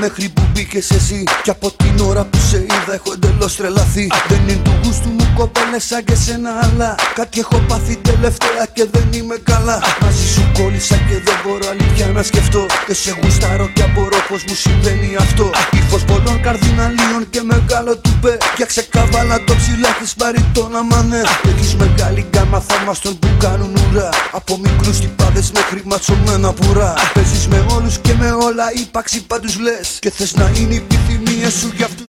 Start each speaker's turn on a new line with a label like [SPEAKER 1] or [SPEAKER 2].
[SPEAKER 1] μέχρι που μπήκες εσύ. Κι από την ώρα που σε είδα έχω εντελώς τρελαθεί. Δεν είναι του γούστου μου κοπέλες σαν και σένα, αλλά κάτι έχω πάθει τελευταία και δεν είμαι καλά. Μαζί σου κόλλησα και δεν μπορώ αλήθεια να σκεφτώ. Και σε γουστάρω και απορώ πως μου συμβαίνει αυτό. Ύφος πολλών καρδιναλίων και μεγάλο τουπέ. Φτιάξε καβάλα το ψηλά της μπαριτόνα μανέ. Έχεις μεγάλη γκάμα θαυμαστών που κάνουν ουρά. Από μικρούς τυπάδες μέχρι ματσωμένα πουρά. Παίζεις με όλους και με όλα, ύπαρξη πάντους λες. Και θες να είναι οι επιθυμίες σου γι' αυτό.